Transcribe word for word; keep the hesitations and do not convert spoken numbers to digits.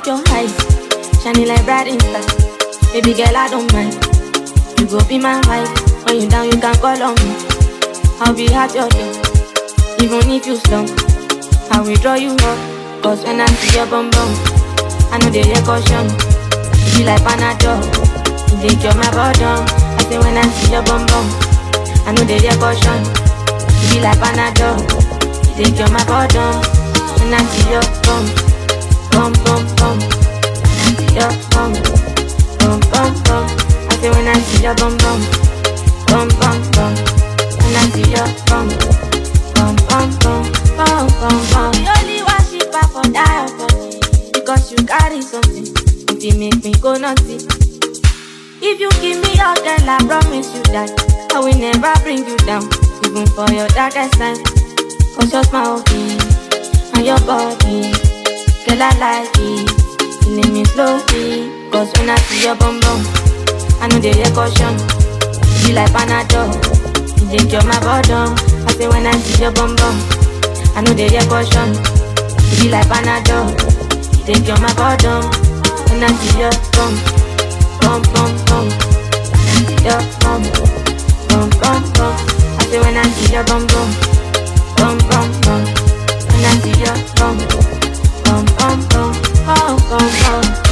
your eyes, shining like bright star. Baby girl, I don't mind. You go be my wife. When you down, you can call on me. I'll be at your door, even if you slump. I will draw you up, cause when I see your bum bum, I know they hear caution. You be like Panadol, you dey cure my bottom. I say when I see your bum bum, I know they hear caution. You be like Panadol, you dey cure my bottom. When I see your bum, bum bum bum, when I see your bum, bum bum bum. I say when I see your bum bum, bum bum bum. When I see your bum, bum bum bum, bum bum bum. We only worship her for that body, because you carry something. If you make me go naughty, if you give me your girl, I promise you that I will never bring you down, even for your darkest time. Cause your smile and your body, girl, I like it. Killing me slowly, cause when I see your bum bum, I know they hear caution. You be like Panadol, you dey cure my bottom. I say when I see your bum bum, I know they hear caution. You be like Panadol, you dey cure my bottom. When I see your bum, bum bum bum, when I see your bum, bum bum bum. I say when I see your bum bum, bum bum bum. When I see your bum, bum bum bum, bum bum bum.